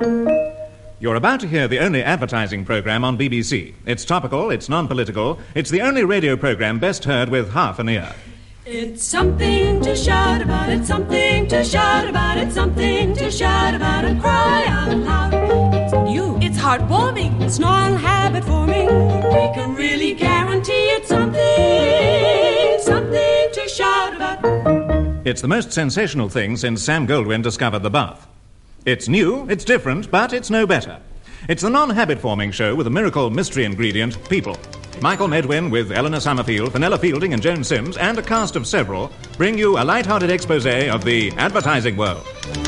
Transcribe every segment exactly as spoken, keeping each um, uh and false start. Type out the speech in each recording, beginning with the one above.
You're about to hear the only advertising programme on B B C. It's topical, it's non-political, it's the only radio programme best heard with half an ear. It's something to shout about, it's something to shout about, it's something to shout about and cry out loud. It's new, it's heartwarming, it's non-habit forming. We can really guarantee it's something, something to shout about. It's the most sensational thing since Sam Goldwyn discovered the bath. It's new, it's different, but it's no better. It's the non-habit-forming show with a miracle mystery ingredient, people. Michael Medwin with Eleanor Summerfield, Fenella Fielding and Joan Sims, and a cast of several, bring you a light-hearted exposé of the advertising world.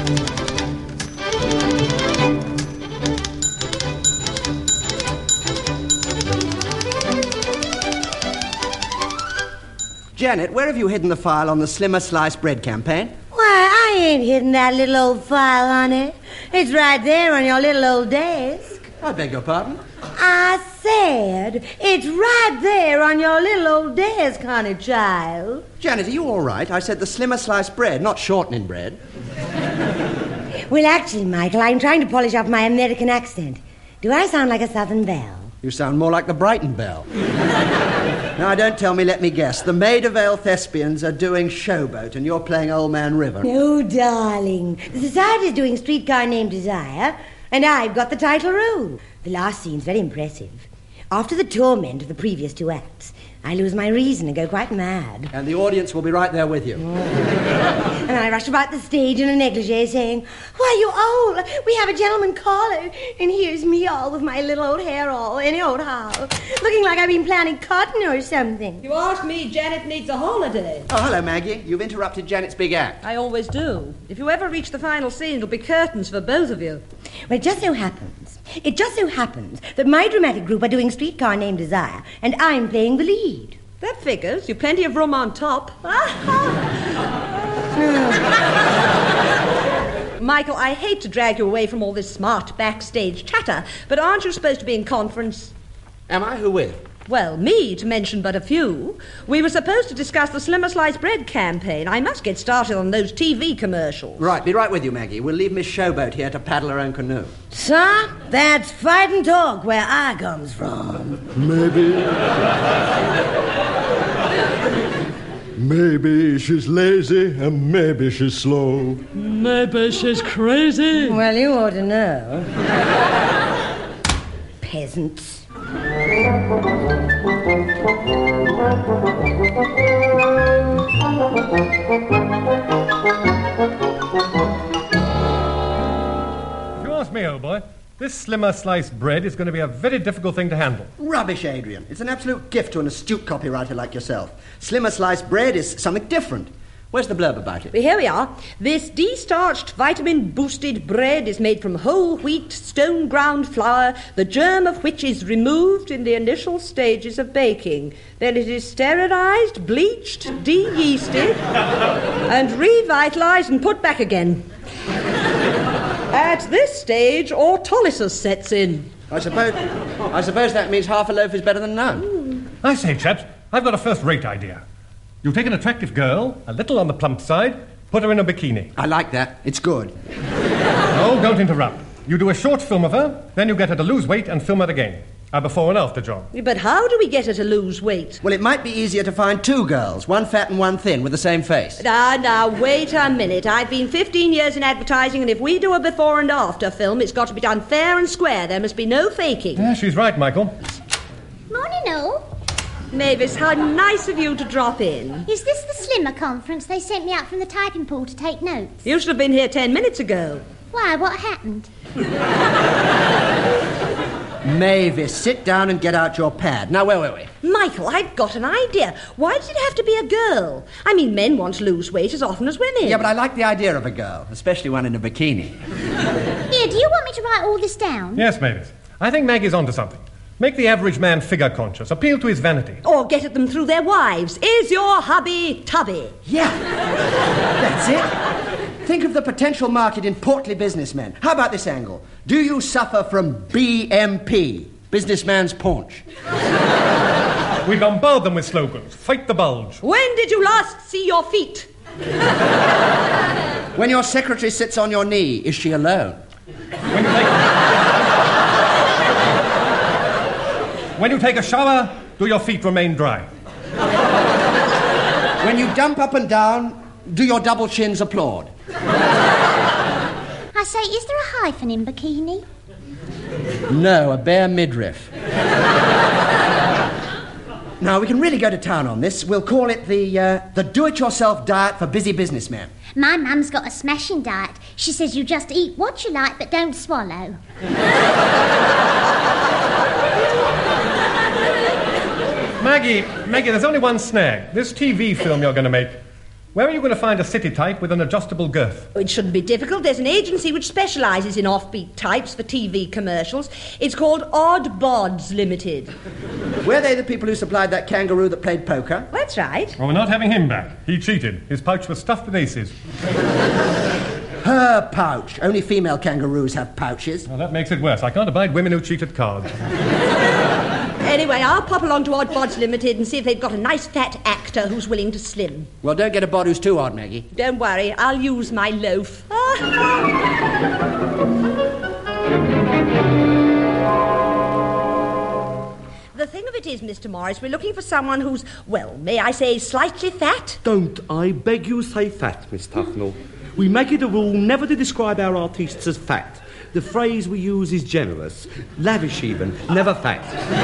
Janet, where have you hidden the file on the Slimmer Sliced Bread campaign? Why, I ain't hidden that little old file, honey. It's right there on your little old desk. I beg your pardon? I said it's right there on your little old desk, honey child. Janet, are you all right? I said the Slimmer Sliced Bread, not shortening bread. Well, actually, Michael, I'm trying to polish up my American accent. Do I sound like a Southern belle? You sound more like the Brighton Belle. Now, don't tell me, let me guess. The Maida Vale Thespians are doing Showboat and you're playing Old Man River. No, darling. The society's doing Streetcar Named Desire, and I've got the title role. The last scene's very impressive. After the torment of the previous two acts, I lose my reason and go quite mad. And the audience will be right there with you. Oh. And I rush about the stage in a negligee saying, "Why, you old, we have a gentleman caller." And here's me all with my little old hair all any old how, looking like I've been planting cotton or something. You ask me, Janet needs a holiday. Oh, hello, Maggie. You've interrupted Janet's big act. I always do. If you ever reach the final scene, it'll be curtains for both of you. Well, it just so happens, it just so happens that my dramatic group are doing Streetcar Named Desire, and I'm playing the lead. That figures. You've plenty of room on top. Michael, I hate to drag you away from all this smart backstage chatter, but aren't you supposed to be in conference? Am I? Who with? Well, me, to mention but a few. We were supposed to discuss the Slimmer Sliced Bread campaign. I must get started on those T V commercials. Right, be right with you, Maggie. We'll leave Miss Showboat here to paddle her own canoe. Sir, that's fighting talk where I comes from. Maybe... Maybe she's lazy and maybe she's slow. Maybe she's crazy. Well, you ought to know. Peasants. If you ask me, old boy, this Slimmer Sliced Bread is going to be a very difficult thing to handle. Rubbish, Adrian. It's an absolute gift to an astute copywriter like yourself. Slimmer Sliced Bread is something different. Where's the blurb about it? Well, here we are. This de-starched, vitamin-boosted bread is made from whole wheat, stone-ground flour, the germ of which is removed in the initial stages of baking. Then it is sterilized, bleached, de-yeasted, and revitalized and put back again. At this stage, autolysis sets in. I suppose, I suppose that means half a loaf is better than none. Mm. I say, chaps, I've got a first-rate idea. You take an attractive girl, a little on the plump side, put her in a bikini. I like that. It's good. Oh, don't interrupt. You do a short film of her, then you get her to lose weight and film her again. A before and after job. But how do we get her to lose weight? Well, it might be easier to find two girls, one fat and one thin, with the same face. Now, now, wait a minute. I've been fifteen years in advertising, and if we do a before and after film, it's got to be done fair and square. There must be no faking. Yeah, she's right, Michael. Morning, all. Mavis, how nice of you to drop in. Is this the Slimmer conference? They sent me out from the typing pool to take notes. You should have been here ten minutes ago. Why, what happened? Mavis, sit down and get out your pad. Now, where were we? Michael, I've got an idea. Why does it have to be a girl? I mean, men want to lose weight as often as women. Yeah, but I like the idea of a girl, especially one in a bikini. Here, do you want me to write all this down? Yes, Mavis. I think Maggie's onto something. Make the average man figure-conscious. Appeal to his vanity. Or get at them through their wives. Is your hubby tubby? Yeah. That's it. Think of the potential market in portly businessmen. How about this angle? Do you suffer from B M P, businessman's paunch? We bombard them with slogans. Fight the bulge. When did you last see your feet? When your secretary sits on your knee, is she alone? When you take... when you take a shower, do your feet remain dry? When you jump up and down, do your double chins applaud? I say, is there a hyphen in bikini? No, a bare midriff. Now, we can really go to town on this. We'll call it the, uh, the do-it-yourself diet for busy businessmen. My mum's got a smashing diet. She says you just eat what you like, but don't swallow. Maggie, Maggie, there's only one snag. This T V film you're going to make. Where are you going to find a city type with an adjustable girth? Oh, it shouldn't be difficult. There's an agency which specialises in offbeat types for T V commercials. It's called Odd Bods Limited. Were they the people who supplied that kangaroo that played poker? That's right. Well, we're not having him back. He cheated. His pouch was stuffed with aces. Her pouch. Only female kangaroos have pouches. Well, that makes it worse. I can't abide women who cheat at cards. Anyway, I'll pop along to Odd Bods Limited and see if they've got a nice fat actor who's willing to slim. Well, don't get a bod who's too odd, Maggie. Don't worry, I'll use my loaf. The thing of it is, Mister Morris, we're looking for someone who's, well, may I say, slightly fat? Don't I beg you say fat, Miss Tufnell. We make it a rule never to describe our artistes as fat. The phrase we use is generous, lavish even, never fat.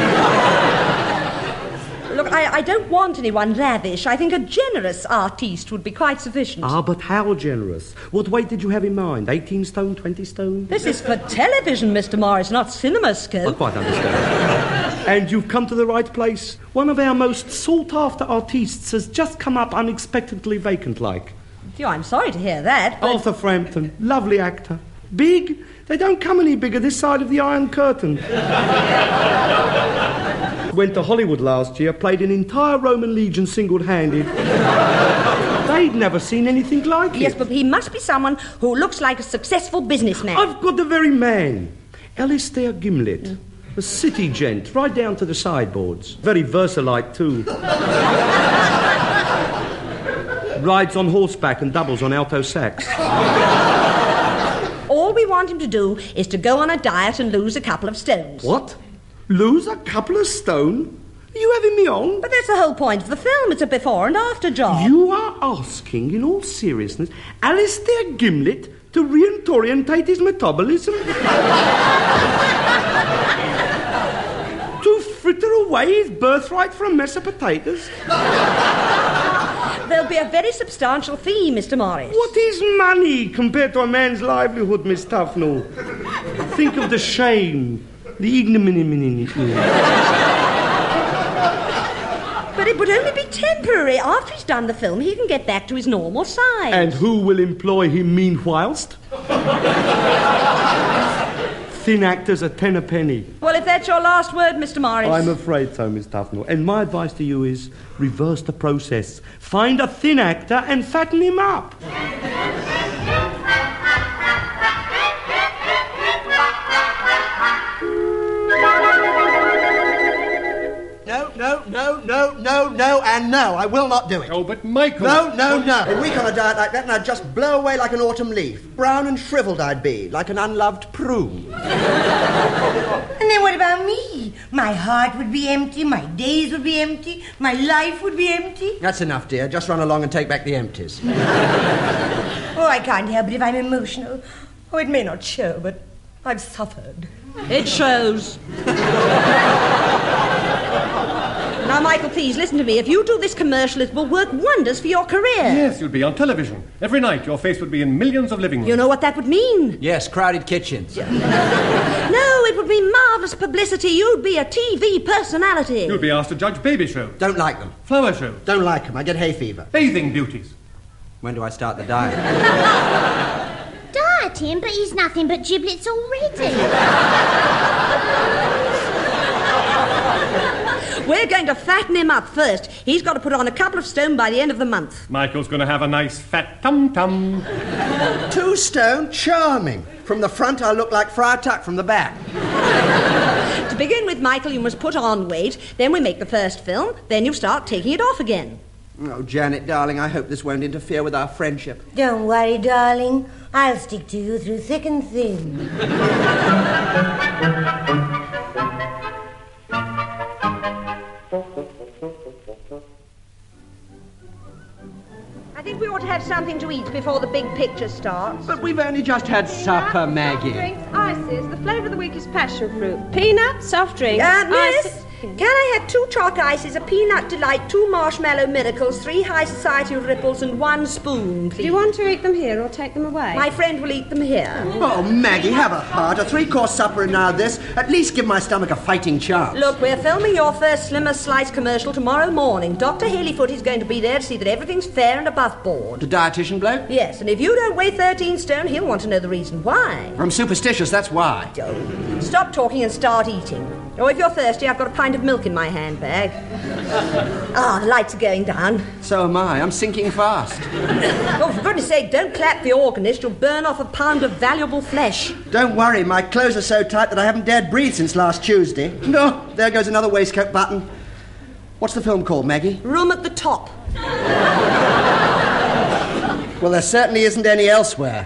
Look, I, I don't want anyone lavish. I think a generous artiste would be quite sufficient. Ah, but how generous? What weight did you have in mind? eighteen stone, twenty stone? This is for television, Mister Morris, not cinema scope. I quite understand. And you've come to the right place. One of our most sought-after artistes has just come up unexpectedly vacant-like. Phew, I'm sorry to hear that, but... Arthur Frampton, lovely actor. Big? They don't come any bigger this side of the Iron Curtain. Went to Hollywood last year, played an entire Roman legion single-handed. They'd never seen anything like it. Yes, but he must be someone who looks like a successful businessman. I've got the very man. Alistair Gimlet. Mm. A city gent, right down to the sideboards. Very Versalite, too. Rides on horseback and doubles on alto sax. All we want him to do is to go on a diet and lose a couple of stones. What? Lose a couple of stone? Are you having me on? But that's the whole point of the film. It's a before and after job. You are asking, in all seriousness, Alistair Gimlet to reorientate his metabolism? To fritter away his birthright for a mess of potatoes? There'll be a very substantial fee, Mister Morris. What is money compared to a man's livelihood, Miss Tufnell? Think of the shame, the ignominy. But it would only be temporary. After he's done the film, he can get back to his normal size. And who will employ him meanwhilest? Thin actors a ten a penny. Well, if that's your last word, Mister Morris... I'm afraid so, Miss Tufnell. And my advice to you is reverse the process. Find a thin actor and fatten him up. No, no, no, no, no, no, and no. I will not do it. Oh, but Michael... No, no, no. A week on a diet like that and I'd just blow away like an autumn leaf. Brown and shriveled I'd be, like an unloved prune. And then what about me? My heart would be empty, my days would be empty, my life would be empty. That's enough, dear. Just run along and take back the empties. Oh, I can't help it if I'm emotional. Oh, it may not show, but I've suffered. It shows. Now, Michael, please, listen to me. If you do this commercial, it will work wonders for your career. Yes, you'll be on television. Every night, your face would be in millions of living rooms. You know what that would mean? Yes, crowded kitchens. No, it would mean marvellous publicity. You'd be a T V personality. You'd be asked to judge baby shows. Don't like them. Flower shows. Don't like them. I get hay fever. Bathing duties. When do I start the diet? Dieting, but he's nothing but giblets already. We're going to fatten him up first. He's got to put on a couple of stone by the end of the month. Michael's going to have a nice fat tum-tum. Two stone? Charming. From the front, I'll look like Friar Tuck from the back. To begin with, Michael, you must put on weight. Then we make the first film. Then you start taking it off again. Oh, Janet, darling, I hope this won't interfere with our friendship. Don't worry, darling. I'll stick to you through thick and thin. I think we ought to have something to eat before the big picture starts. But we've only just had supper, Maggie. Drinks, ices. The flavour of the week is passion fruit. Peanuts, soft drinks. Uh, miss, ices. can I have two chalk ices, a peanut delight, two marshmallow miracles, three high society ripples, and one spoon, please? Do you want to eat them here or take them away? My friend will eat them here. Oh, Maggie, have a heart. A three-course supper and now this. At least give my stomach a fighting chance. Look, we're filming your first Slimmer Slice commercial tomorrow morning. Doctor Haleyfoot is going to be there to see that everything's fair and above board. The dietitian bloke? Yes, and if you don't weigh thirteen stone, he'll want to know the reason why. I'm superstitious, that's why. Oh, stop talking and start eating. Or if you're thirsty, I've got a pint of milk in my handbag. Ah, the lights are going down. So am I. I'm sinking fast. Oh, for goodness sake, don't clap the organist. You'll burn off a pound of valuable flesh. Don't worry, my clothes are so tight that I haven't dared breathe since last Tuesday. No, there goes another waistcoat button. What's the film called, Maggie? Room at the Top. Well, there certainly isn't any elsewhere.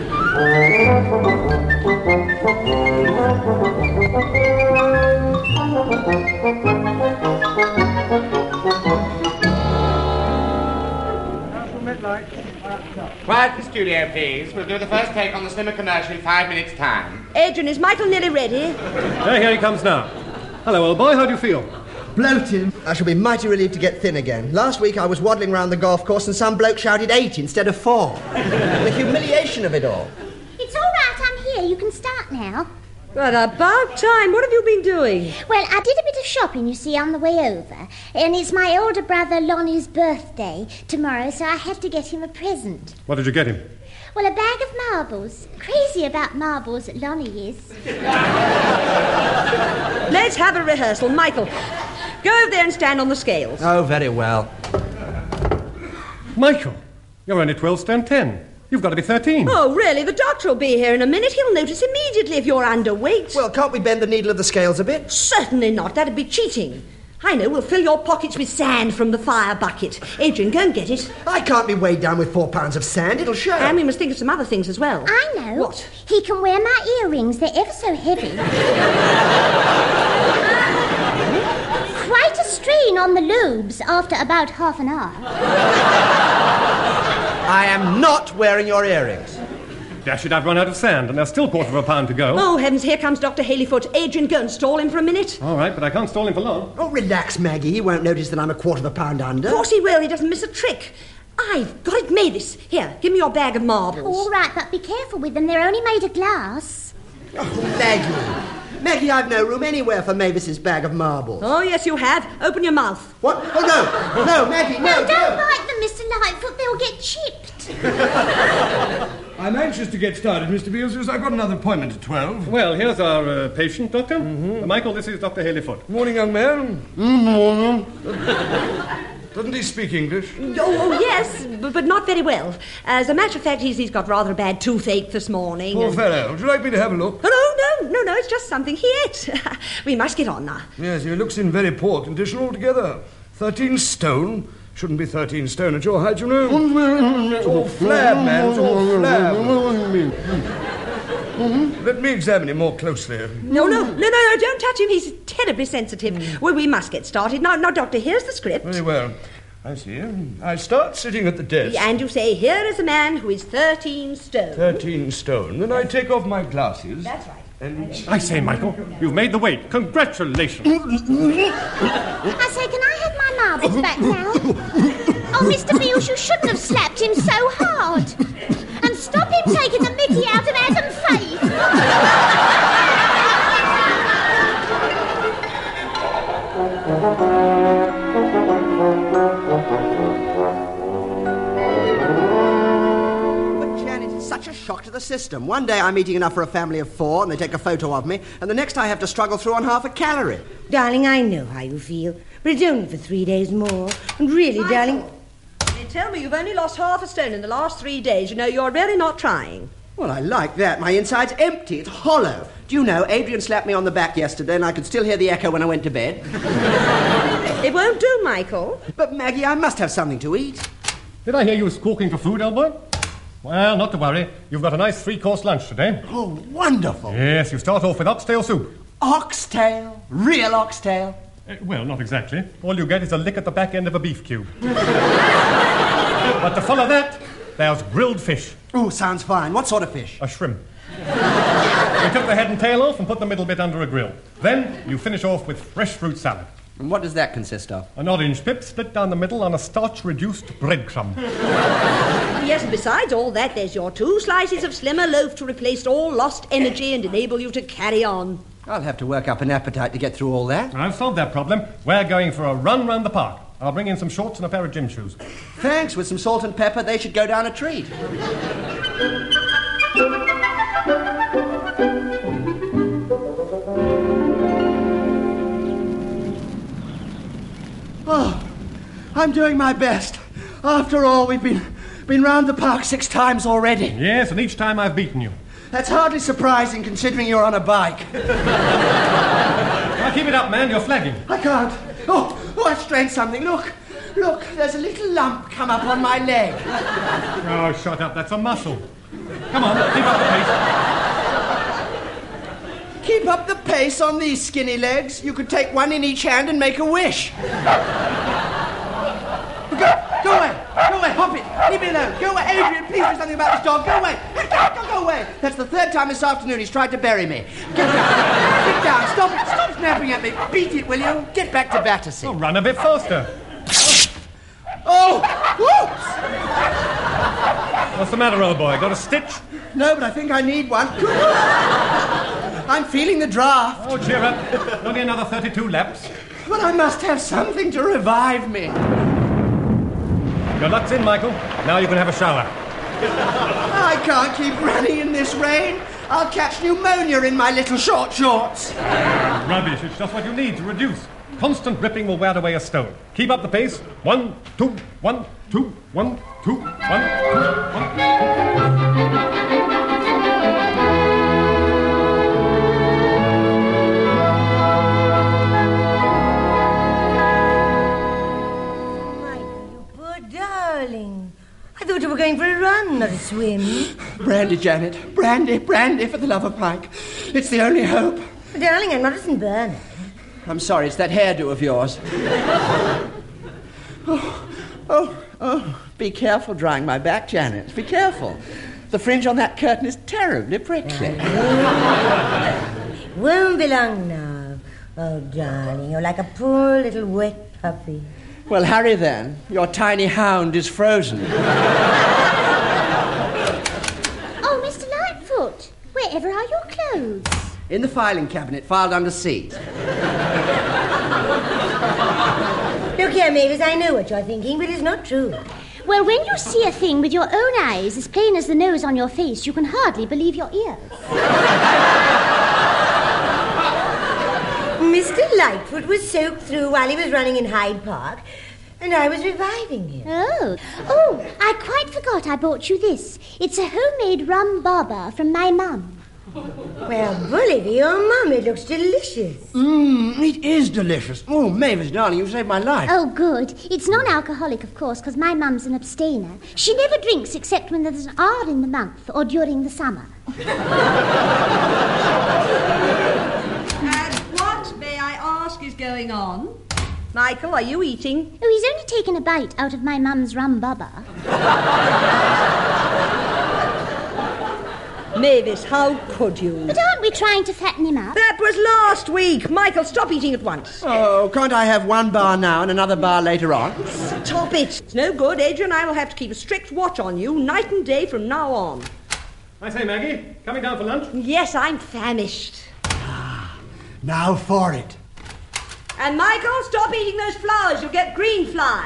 Quiet the studio, please. We'll do the first take on the Slimmer commercial in five minutes' time. Adrian, is Michael nearly ready? Yeah, here he comes now. Hello, old boy. How do you feel? Bloated. I shall be mighty relieved to get thin again. Last week I was waddling round the golf course and some bloke shouted eight instead of four. The humiliation of it all. It's all right, I'm here. You can start now. Well, about time. What have you been doing? Well, I did a bit of shopping, you see, on the way over. And it's my older brother Lonnie's birthday tomorrow, so I had to get him a present. What did you get him? Well, a bag of marbles. Crazy about marbles, Lonnie is. Let's have a rehearsal. Michael, go over there and stand on the scales. Oh, very well. Michael, you're only twelve stone ten. You've got to be thirteen. Oh, really? The doctor will be here in a minute. He'll notice immediately if you're underweight. Well, can't we bend the needle of the scales a bit? Certainly not. That'd be cheating. I know. We'll fill your pockets with sand from the fire bucket. Adrian, go and get it. I can't be weighed down with four pounds of sand. It'll show. And we must think of some other things as well. I know. What? He can wear my earrings. They're ever so heavy. Quite a strain on the lobes after about half an hour. I am not wearing your earrings. Dash it, I've run out of sand, and there's still a quarter of a pound to go. Oh, heavens, here comes Doctor Haleyfoot. Adrian, go and stall him for a minute. All right, but I can't stall him for long. Oh, relax, Maggie. He won't notice that I'm a quarter of a pound under. Of course he will. He doesn't miss a trick. I've got it, Mavis. Here, give me your bag of marbles. All right, but be careful with them. They're only made of glass. Oh, Maggie. Maggie, I've no room anywhere for Mavis's bag of marbles. Oh, yes, you have. Open your mouth. What? Oh, no. No, Maggie, no, No, don't no. bite them, Mister Lightfoot. They'll get chipped. I'm anxious to get started, Mister Beelzebub. I've got another appointment at twelve. Well, here's our uh, patient, Doctor. Mm-hmm. Michael, this is Doctor Haleyfoot. Morning, young man. Morning. Doesn't he speak English? Oh, oh yes, but, but not very well. As a matter of fact, he's, he's got rather a bad toothache this morning. Poor and... fellow. Would you like me to have a look? Oh, no, no, no, no, it's just something he ate. We must get on now. Yes, he looks in very poor condition altogether. Thirteen stone. Shouldn't be thirteen stone at your height, you know. It's all flab, man. It's all flab. Let me examine him more closely. No, no, no, no, no, don't touch him. He's terribly sensitive. Mm. Well, we must get started. Now, now, Doctor, here's the script. Very well. I see. I start sitting at the desk. And you say, here is a man who is thirteen stone. Thirteen stone. Then I take off my glasses. That's right. And... I say, Michael, you've made the weight. Congratulations. I say, can I have my marbles back now? Oh, Mister Beals, you shouldn't have slapped him so hard. And stop him taking the mickey out of Adam Faith. Such a shock to the system. One day I'm eating enough for a family of four and they take a photo of me, and the next I have to struggle through on half a calorie. Darling, I know how you feel, but it's only for three days more. And really, Michael, darling... They tell me you've only lost half a stone in the last three days. You know, you're really not trying. Well, I like that. My inside's empty. It's hollow. Do you know, Adrian slapped me on the back yesterday and I could still hear the echo when I went to bed. It won't do, Michael. But, Maggie, I must have something to eat. Did I hear you squawking for food, old boy? Well, not to worry. You've got a nice three-course lunch today. Oh, wonderful. Yes, you start off with oxtail soup. Oxtail? Real oxtail? Uh, well, not exactly. All you get is a lick at the back end of a beef cube. But to follow that, there's grilled fish. Oh, sounds fine. What sort of fish? A shrimp. We took the head and tail off and put the middle bit under a grill. Then you finish off with fresh fruit salad. And what does that consist of? An orange pip split down the middle on a starch-reduced breadcrumb. Yes, and besides all that, there's your two slices of slimmer loaf to replace all lost energy and enable you to carry on. I'll have to work up an appetite to get through all that. I've solved that problem. We're going for a run round the park. I'll bring in some shorts and a pair of gym shoes. Thanks. With some salt and pepper, they should go down a treat. Oh, I'm doing my best. After all, we've been been round the park six times already. Yes, and each time I've beaten you. That's hardly surprising, considering you're on a bike. Now keep it up, man. You're flagging. I can't. Oh, oh, I've strained something. Look, look, there's a little lump come up on my leg. Oh, shut up. That's a muscle. Come on, keep up the pace. Keep up the pace on these skinny legs. You could take one in each hand and make a wish. Go, go away. Go away. Hop it. Leave me alone. Go away. Adrian, please do something about this dog. Go away. Go, go, go away. That's the third time this afternoon he's tried to bury me. Get down. Get down. Stop it. Stop snapping at me. Beat it, will you? Get back to Battersea. Oh, run a bit faster. Oh! Whoops! What's the matter, old boy? Got a stitch? No, but I think I need one. I'm feeling the draft. Oh, cheer up. Only another thirty-two laps. But I must have something to revive me. Your luck's in, Michael. Now you can have a shower. I can't keep running in this rain. I'll catch pneumonia in my little short shorts. Rubbish. It's just what you need to reduce. Constant ripping will wear away a stone. Keep up the pace. One, two, one, two, one, two, one, two, one. I thought you were going for a run, not a swim. Brandy, Janet. Brandy, brandy, for the love of Pike. It's the only hope. But darling, I'm not a Saint Bernard. I'm sorry, it's that hairdo of yours. Oh, oh, oh. Be careful drying my back, Janet. Be careful. The fringe on that curtain is terribly prickly. Won't be long now. Oh, darling, you're like a poor little wet puppy. Well, hurry then. Your tiny hound is frozen. Oh, Mister Lightfoot, wherever are your clothes? In the filing cabinet, filed under seat. Look here, Mavis, I know what you're thinking, but it's not true. Well, when you see a thing with your own eyes as plain as the nose on your face, you can hardly believe your ears. Mister Lightfoot was soaked through while he was running in Hyde Park, and I was reviving him. Oh, oh, I quite forgot I bought you this. It's a homemade rum bobber from my mum. Well, bully for your mum, it looks delicious. Mmm, it is delicious. Oh, Mavis, darling, you saved my life. Oh, good. It's non-alcoholic, of course, because my mum's an abstainer. She never drinks except when there's an R in the month or during the summer. Is going on. Michael, are you eating? Oh, he's only taken a bite out of my mum's rum bobber. Mavis, how could you? But aren't we trying to fatten him up? That was last week. Michael, stop eating at once. Oh, can't I have one bar now and another bar later on? Stop it. It's no good. Adrian and I will have to keep a strict watch on you night and day from now on. I say, Maggie, coming down for lunch? Yes, I'm famished. Ah, now for it. And Michael, stop eating those flowers. You'll get green fly.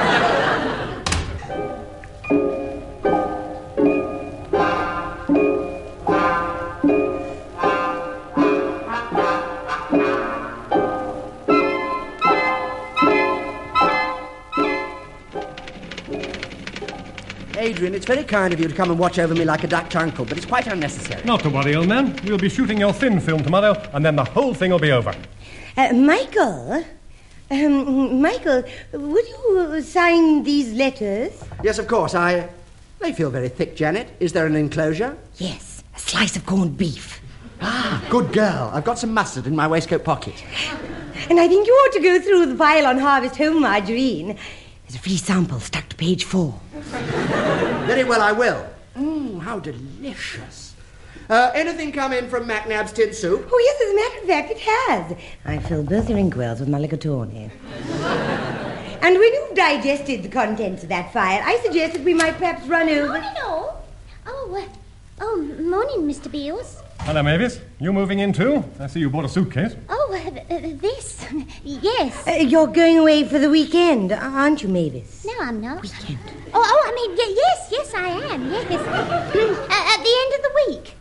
Adrian, it's very kind of you to come and watch over me like a Dutch uncle, but it's quite unnecessary. Not to worry, old man. We'll be shooting your thin film tomorrow, and then the whole thing will be over. Uh, Michael, Um, Michael, would you sign these letters? Yes, of course. I... They feel very thick, Janet. Is there an enclosure? Yes, a slice of corned beef. Ah, good girl. I've got some mustard in my waistcoat pocket. And I think you ought to go through the file on Harvest Home margarine. There's a free sample stuck to page four. Very well, I will. Mmm, how delicious. Uh, anything come in from McNabb's tin soup? Oh, yes, as a matter of fact, it has. I filled both your inkwells with mulligatawny. And when you've digested the contents of that file, I suggest that we might perhaps run over... Morning, all. Oh, uh, oh, morning, Mister Beals. Hello, Mavis. You moving in too? I see you bought a suitcase. Oh, uh, uh, this? Yes. Uh, you're going away for the weekend, aren't you, Mavis? No, I'm not. Weekend. Oh, oh, I mean, y- yes, yes, I am, yes. uh, at the end of the week.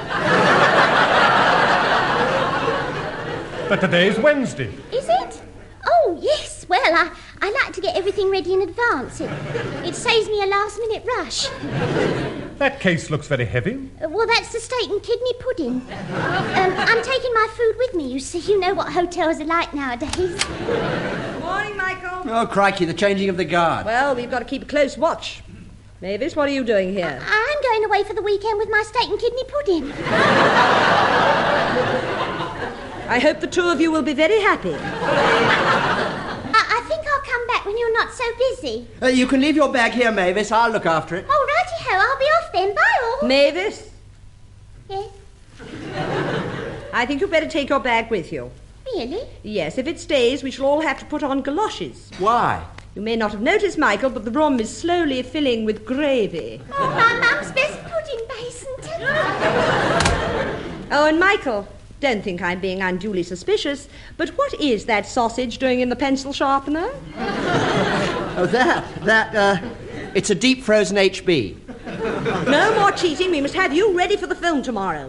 But today's Wednesday. Is it? Oh, yes. Well, I, I like to get everything ready in advance. It, it saves me a last-minute rush. That case looks very heavy. Uh, well, that's the steak and kidney pudding. Um, I'm taking my food with me, you see. You know what hotels are like nowadays. Morning, Michael. Oh, crikey, the changing of the guard. Well, we've got to keep a close watch. Mavis, what are you doing here? I'm going away for the weekend with my steak and kidney pudding. I hope the two of you will be very happy. I, I think I'll come back when you're not so busy. Uh, you can leave your bag here, Mavis. I'll look after it. Oh, righty-ho. I'll be off then. Bye, all. Mavis, Yes? I think you'd better take your bag with you. Really? Yes, if it stays, we shall all have to put on galoshes. Why? You may not have noticed, Michael, but the room is slowly filling with gravy. Oh, my mum's best pudding basin. Oh, and Michael, don't think I'm being unduly suspicious, but what is that sausage doing in the pencil sharpener? Oh, that, that, uh, it's a deep frozen H B. No more cheating. We must have you ready for the film tomorrow.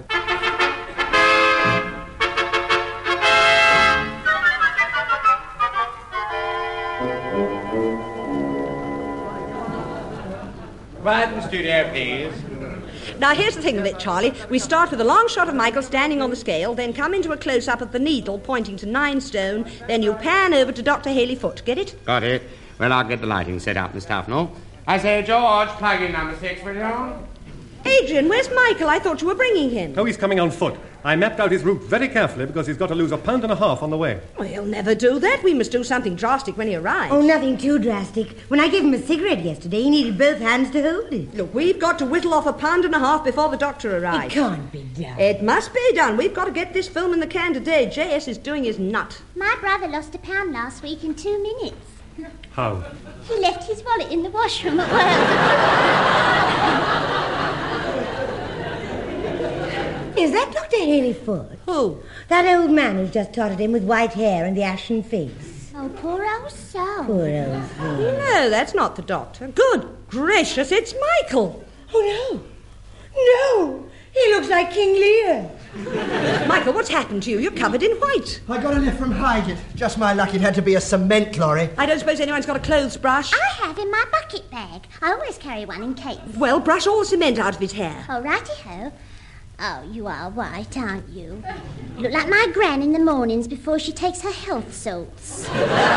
Right in the studio, please. Now, here's the thing of it, Charlie. We start with a long shot of Michael standing on the scale, then come into a close-up of the needle pointing to nine stone, then you pan over to Doctor Haley Foot. Get it? Got it. Well, I'll get the lighting set up, Miss Tufnell. I say, George, plug in number six, will you? Adrian, where's Michael? I thought you were bringing him. Oh, he's coming on foot. I mapped out his route very carefully because he's got to lose a pound and a half on the way. Well, he'll never do that. We must do something drastic when he arrives. Oh, nothing too drastic. When I gave him a cigarette yesterday, he needed both hands to hold it. Look, we've got to whittle off a pound and a half before the doctor arrives. It can't be done. It must be done. We've got to get this film in the can today. J S is doing his nut. My brother lost a pound last week in two minutes. How? He left his wallet in the washroom at work. Is that Doctor Haley Foot? Who? That old man who's just trotted in with white hair and the ashen face. Oh, poor old soul. Poor old thing. No, that's not the doctor. Good gracious, it's Michael. Oh, no. No. He looks like King Lear. Michael, what's happened to you? You're covered in white. I got a lift from Highgate. Just my luck it had to be a cement lorry. I don't suppose anyone's got a clothes brush? I have in my bucket bag. I always carry one in case. Well, brush all the cement out of his hair. Oh, righty-ho. Oh, you are white, aren't you? You look like my gran in the mornings before she takes her health salts.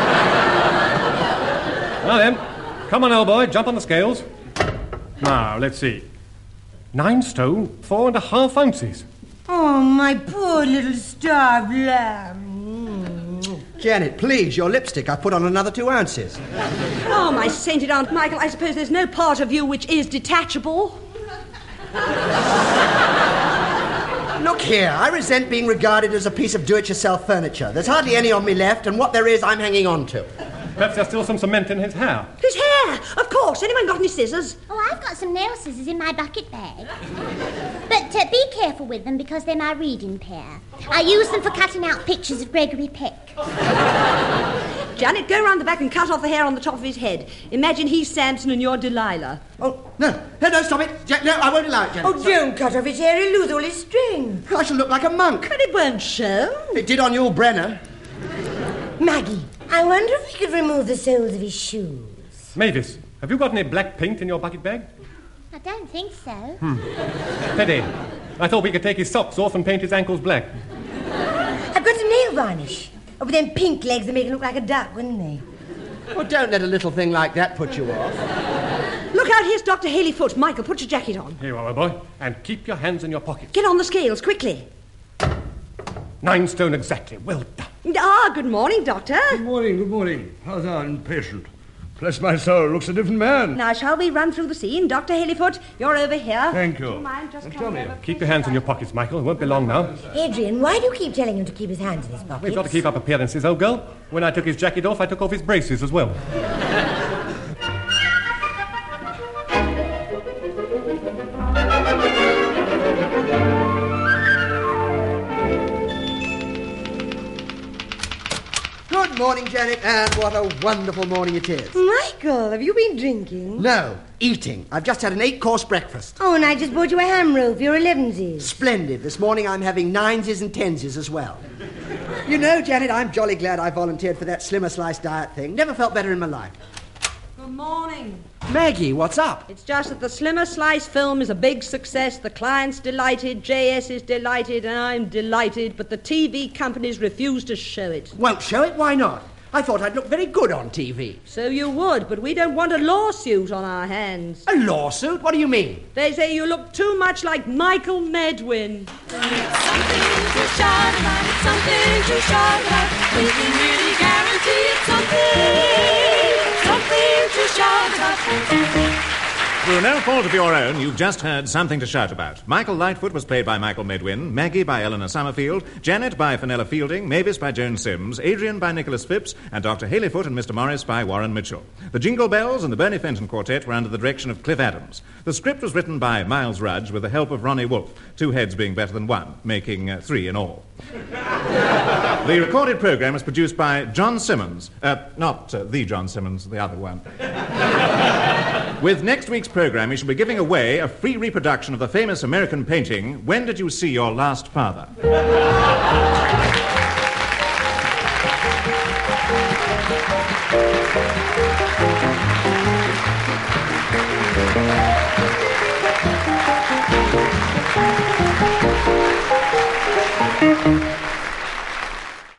Now then, come on, old boy, jump on the scales. Now, let's see. Nine stone, four and a half ounces. Oh, my poor little starved lamb. Janet, please, your lipstick. I put on another two ounces. Oh, my sainted Aunt Michael, I suppose there's no part of you which is detachable. Look here, I resent being regarded as a piece of do-it-yourself furniture. There's hardly any on me left, and what there is, I'm hanging on to. Perhaps there's still some cement in his hair. His hair! Of course. Anyone got any scissors? Oh, I've got some nail scissors in my bucket bag. But uh, be careful with them because they're my reading pair. I use them for cutting out pictures of Gregory Peck. Janet, go round the back and cut off the hair on the top of his head. Imagine he's Samson and you're Delilah. Oh, no. No, no, stop it. Ja- no, I won't allow it, Janet. Oh, don't cut off his hair. He'll lose all his string. I shall look like a monk. But it won't show. It did on Yul Brenner. Maggie, I wonder if we could remove the soles of his shoes. Mavis, have you got any black paint in your bucket bag? I don't think so. Hmm. Pity. I thought we could take his socks off and paint his ankles black. I've got some nail varnish. Oh, with them pink legs, they make it look like a duck, wouldn't they? Well, don't let a little thing like that put you off. Look out, here's Doctor Haleyfoot. Michael, put your jacket on. Here you are, my boy. And keep your hands in your pockets. Get on the scales, quickly. Nine stone exactly. Well done. Ah, good morning, Doctor. Good morning, good morning. How's our impatient? Bless my soul, looks a different man. Now, shall we run through the scene? Doctor Haleyfoot, you're over here. Thank you. Do you mind just Tell me. over? Keep your hands in your pockets, Michael. It won't be long now. Adrian, why do you keep telling him to keep his hands in his pockets? We've got to keep up appearances, old girl. When I took his jacket off, I took off his braces as well. Good morning, Janet, and what a wonderful morning it is. Michael, have you been drinking? No, eating. I've just had an eight-course breakfast. Oh, and I just bought you a ham roll for your elevensies. Splendid. This morning I'm having nineses and tenses as well. You know, Janet, I'm jolly glad I volunteered for that Slimmer Slice diet thing. Never felt better in my life. Good morning. Maggie, what's up? It's just that the Slimmer Slice film is a big success. The client's delighted, J S is delighted, and I'm delighted, but the T V companies refuse to show it. Won't show it? Why not? I thought I'd look very good on T V. So you would, but we don't want a lawsuit on our hands. A lawsuit? What do you mean? They say you look too much like Michael Medwin. It's something to shout about, it's something to shout about. We can really guarantee it's something, something to shout about. Through no fault of your own, you've just heard Something to Shout About. Michael Lightfoot was played by Michael Medwin, Maggie by Eleanor Summerfield, Janet by Fenella Fielding, Mavis by Joan Sims, Adrian by Nicholas Phipps, and Doctor Haleyfoot and Mister Morris by Warren Mitchell. The Jingle Bells and the Bernie Fenton Quartet were under the direction of Cliff Adams. The script was written by Miles Rudge with the help of Ronnie Wolfe, two heads being better than one, making uh, three in all. The recorded program was produced by John Simmons. Uh, not uh, the John Simmons, the other one. With next week's program, we shall be giving away a free reproduction of the famous American painting, When Did You See Your Last Father? Thank you.